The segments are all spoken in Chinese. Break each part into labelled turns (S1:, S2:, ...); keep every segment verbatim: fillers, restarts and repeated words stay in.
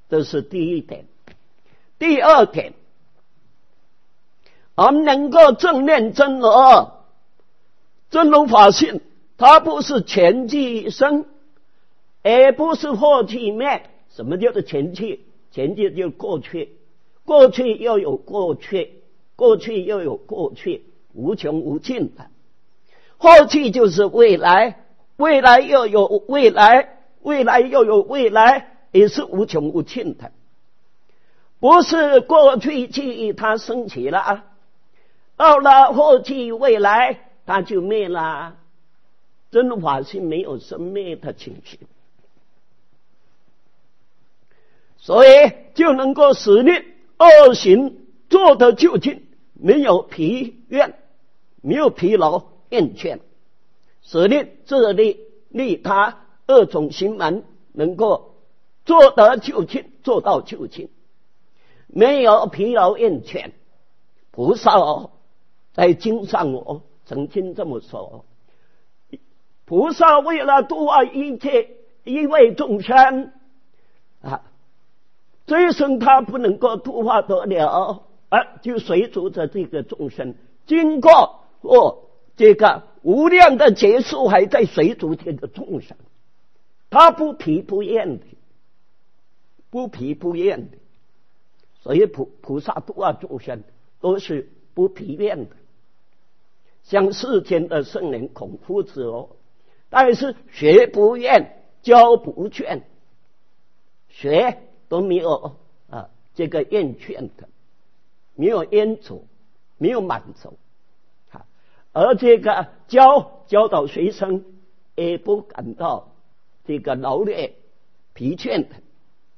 S1: 这是第一点。第二点，我们能够正念真如，真如法性，它不是前即生，也不是后即灭。什么叫做前即？前即就是过去，过去又有过去，过去又有过去，无穷无尽的。后期就是未来，未来又有未来，未来又有未来，也是无穷无尽的。不是过去记忆它升起了，到了后期未来它就灭了。真如法性没有生灭的情形，所以就能够使力二行做得究竟，没有疲倦，没有疲劳厌倦，使力自利利他二种行门能够做得究竟，做到究竟，没有疲劳厌倦。菩萨哦，在经上我曾经这么说，菩萨为了度化一切一位众生啊，这一生他不能够度化得了，啊，就随逐着这个众生，经过哦这个无量的劫数，还在随逐这个众生，他不疲不厌的，不疲不厌的。所以菩菩萨度化众生都是不疲厌的。像世间的圣人孔夫子哦，但是学不厌，教不倦，学都没有啊这个厌倦的，没有厌足，没有满足，啊，而这个教教导学生也不感到这个劳累疲倦的。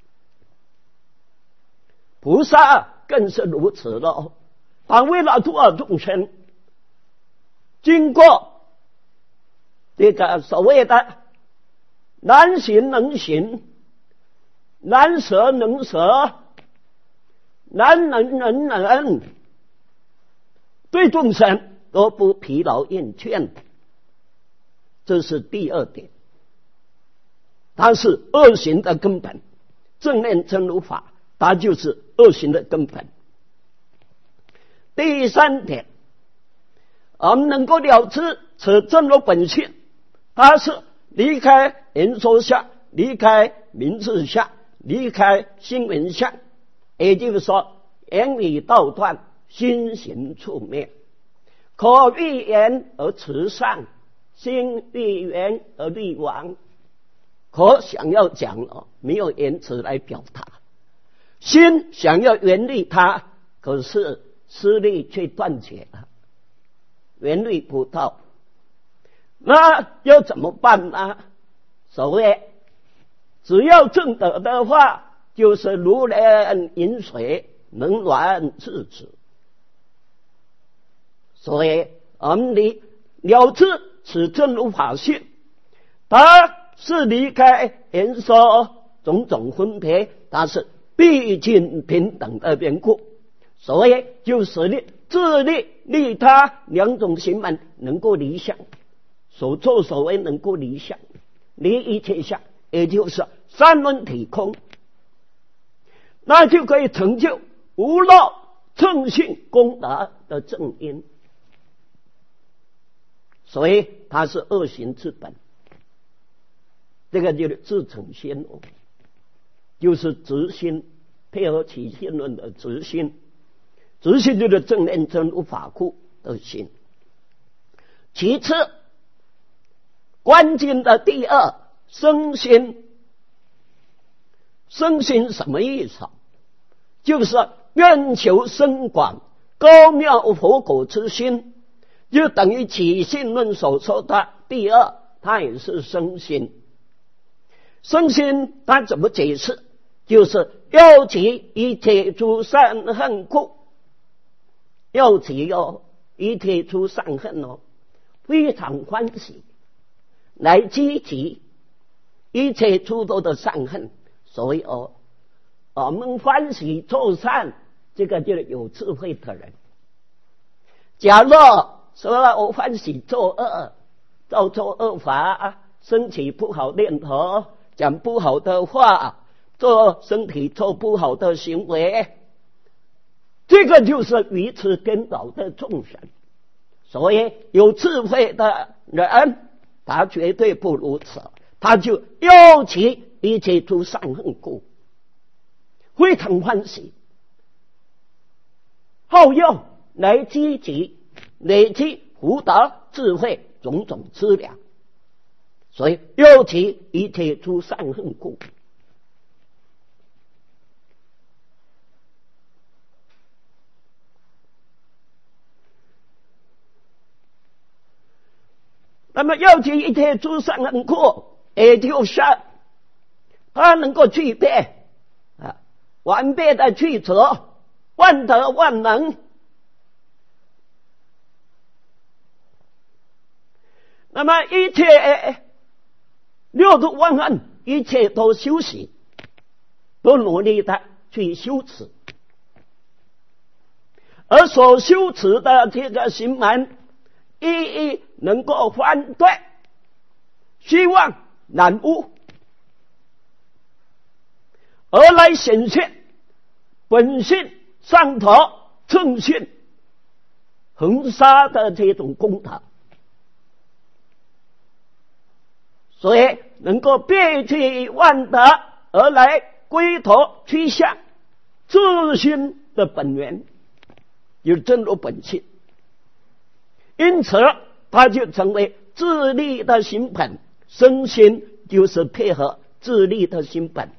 S1: 菩萨更是如此了，他为了度化众生，经过这个所谓的难行能行，难舍能舍，难能能能，对众生都不疲劳厌倦，这是第二点。它是恶行的根本，正念真如法，它就是恶行的根本。第三点，我们能够了知此真如本性，它是离开言说相，离开名字相，离开心闻相，也就是说言语道断，心行处灭，口欲言而辞善，心欲言而虑亡。口想要讲了，没有言辞来表达，心想要远离他，可是思虑却断绝了，远离不到，那要怎么办呢？所谓只要证得的话，就是如人饮水，冷暖自知。所以我们离了知此真如法性，它是离开言说种种分别，它是毕竟平等的缘故，所以就使力自利利他两种行门能够离相，所作所为能够离相，离一切相，也就是三轮体空，那就可以成就无漏正性功德的正因。所以它是恶行之本，这个就是自成仙哦，就是直心，配合起信论的直心，直心就是正念真如法库的心。其次，观经的第二生心，生心什么意思？就是愿求深广高妙佛果之心，就等于起信论所说的第二，它也是生心。生心它怎么解释？就是要起一切诸善恨故，要起哦一切诸善恨哦，非常欢喜来积极一切诸多的善恨。所以哦，我们欢喜做善，这个就是有智慧的人。假若说我欢喜作恶，造作恶法，升起不好念头，讲不好的话， 做身体做不好的行为，这个就是愚痴颠倒的众生。所以有智慧的人，他绝对不如此，他就忧其一切诸善恨故，非常欢喜，好用来积极累积福德智慧种种资粮，所以忧其一切诸善恨故。那么要其一切诸善恨故，也就是他能够具备啊完备的具足万德万能。那么一切六度万恨，一切都修习，都努力的去修持，而所修持的这个行门，一一能够反对虚妄染污，而来显现本性上头正性恒沙的这种功德，所以能够遍及万德，而来归头趋向自心的本源，就是真如本性。因此他就成为自利的行本，身心就是配合自利的行本。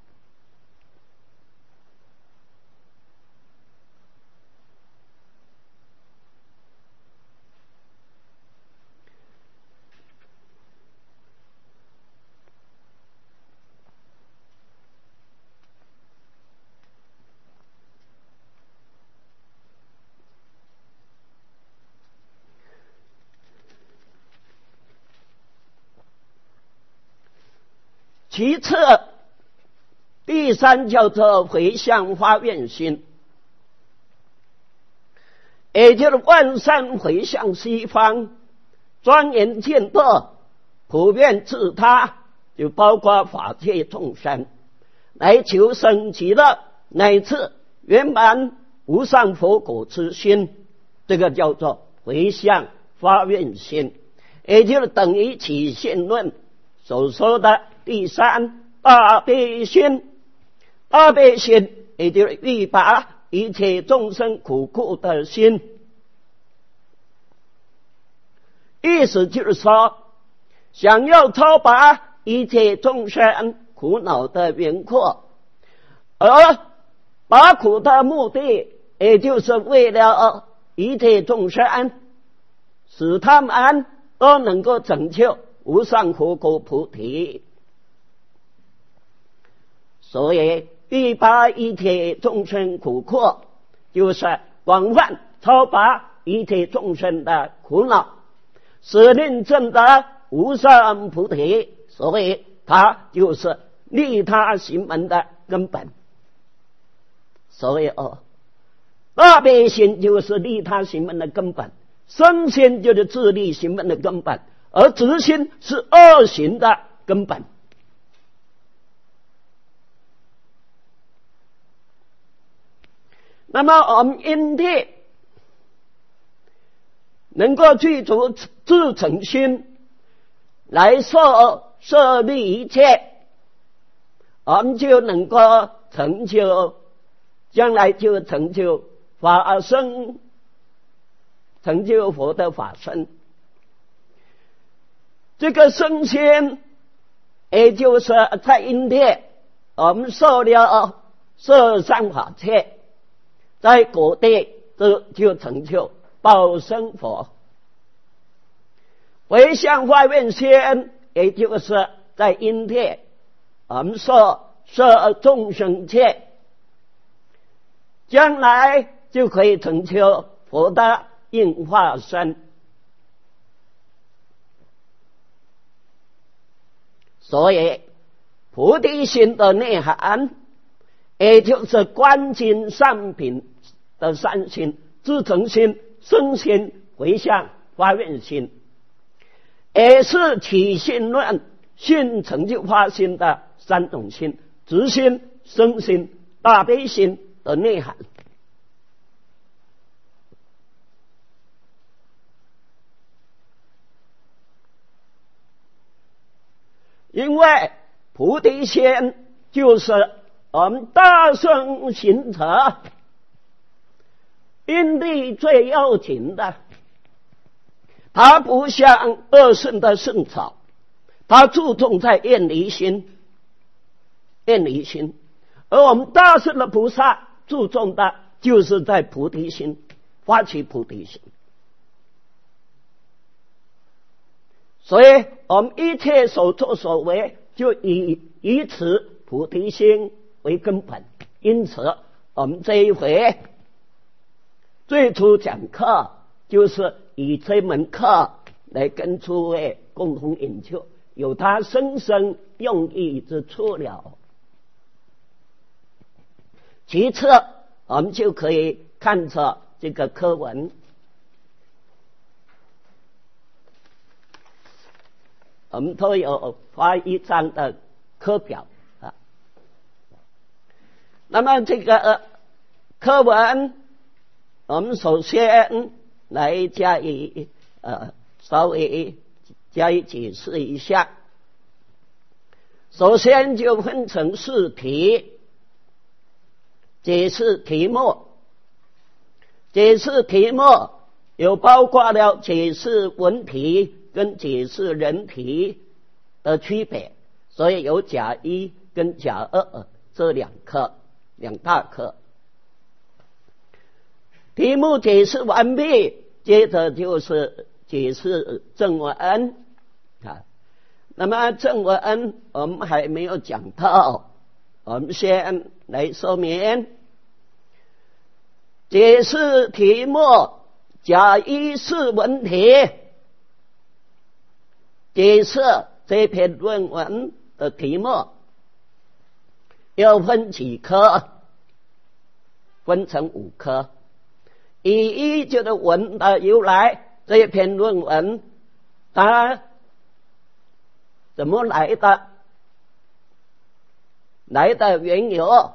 S1: 其次，第三叫做回向发愿心，也就是万善回向西方，庄严见德，普遍自他，就包括法界众生，来求生极乐，乃至圆满无上佛果之心，这个叫做回向发愿心，也就是等于起信论所说的第三大悲心。大悲心也就是欲拔一切众生苦苦的心，意思就是说想要超拔一切众生苦恼的缘故，而拔苦的目的也就是为了一切众生，使他们都能够成就无上佛果菩提。所以欲拔一切众生苦苦，就是广泛超拔一切众生的苦恼，使令证得无上菩提。所以它就是利他行门的根本。所以哦，大悲心就是利他行门的根本，身心就是自利行门的根本，而直心是二行的根本。那么我们因地能够具足自诚心来设设立一切，我们就能够成就，将来就成就法身，成就佛的法身。这个身心也就是在因地我们受了摄上法界，在果地这就成就报身佛。回向发愿心也就是在因地我们受摄众生界，将来就可以成就佛的应化身。所以菩提心的内涵也就是观经上品的三心：自诚心、身心、回向发愿心，也是起信论信成就发心的三种心： 直心、生心、大悲心的内涵。因为菩提心就是我们大圣行者因地最要紧的，它不像二圣的圣草，它注重在愿离心，愿离心，而我们大圣的菩萨注重的就是在菩提心，发起菩提心。所以我们一切所作所为就以以此菩提心为根本。因此我们这一回最初讲课就是以这门课来跟诸位共同研究，有它深深用意之处了。其次我们就可以看着这个课文，我们都有发一张的课表啊。那么这个、呃、课文，我们首先来加以呃稍微加以解释一下。首先就分成四题，解释题目。解释题目有包括了解释文题跟解释人题的区别，所以有甲一跟甲二这两课，两大课。题目解释完毕，接着就是解释正文啊。那么正文我们还没有讲到，我们先来说明解释题目。甲一是文题，解释这篇论文的题目要分几科，分成五科。乙一就是文的由来，这篇论文它怎么来的，来的缘由。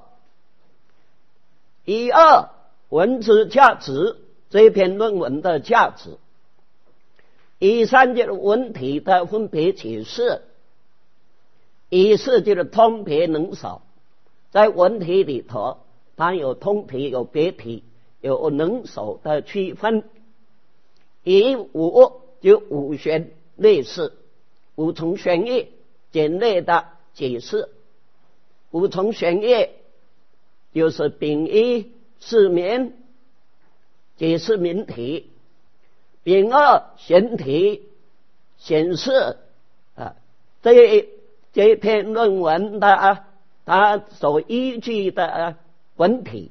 S1: 乙二文之价值，这篇论文的价值。乙三就是文体的分别解释。乙四就是通别能少，在文体里头它有通体有别体有能少的区分。乙五就五玄类似，五重玄义简略的解释。五重玄义就是丙一释名，解释名题；丙二玄题，显示啊这这篇论文的啊它所依据的、啊、文体，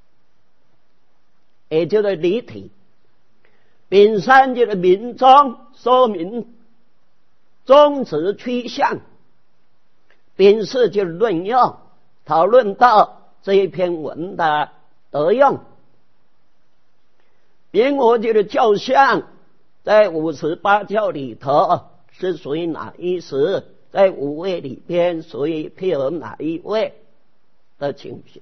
S1: 也就是理体。丙三就是名宗，说明宗旨趋向。丙四就是论用，讨论到这一篇文的德用。丙五就是教相，在五十八教里头是属于哪一时，在五位里边属于配合哪一位的情形。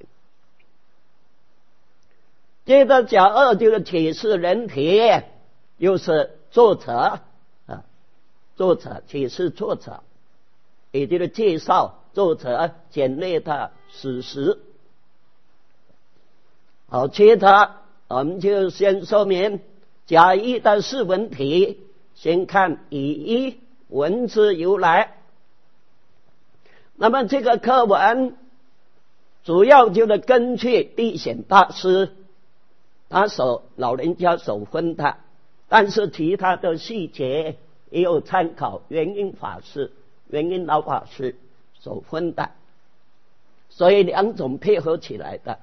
S1: 接着甲二就是解释人体，就是作者啊，作者解释作者，也就是介绍作者简略的史实。好，接着我们就先说明甲一的释文题，先看乙一文之由来。那么这个课文主要就是根据地显大师他所老人家所分的，但是其他的细节也有参考元音法师、元音老法师所分的，所以两种配合起来的。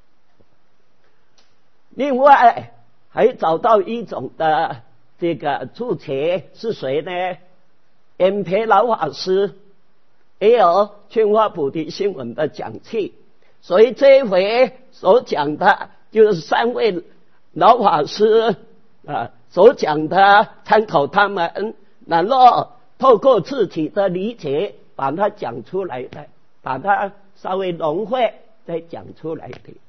S1: 另外还找到一种的这个注解是谁呢？延培老法师也有劝化菩提新闻的讲器，所以这一回所讲的就是三位老法师啊所讲的，参考他们，然后透过自己的理解把它讲出来的，把它稍微融会再讲出来的。